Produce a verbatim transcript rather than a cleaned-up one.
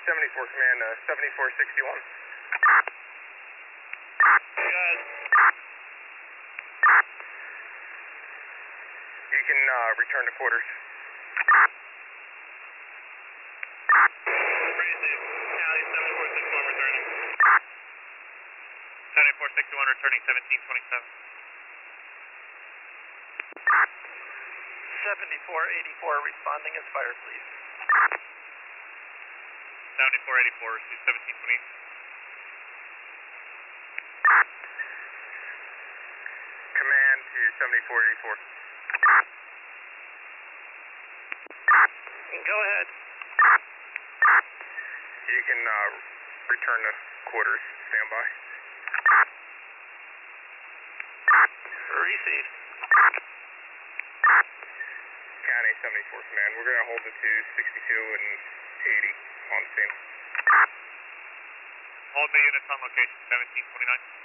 seventy-four Command, uh, seventy-four sixty-one. Guys. You can uh, return to quarters. Receive. Cali seventy-four sixty-one returning. seventy-four sixty-one returning seventeen twenty-seven. seventy-four eighty-four responding as fire, please. seventy-four eighty-four receive seventeen twenty. Command to seventy-four eighty-four. Go ahead. You can uh, return to quarters. Stand by. Receive. County seventy-four Command. We're going to hold it to sixty-two and eighty on scene. All the units on location seventeen twenty-nine.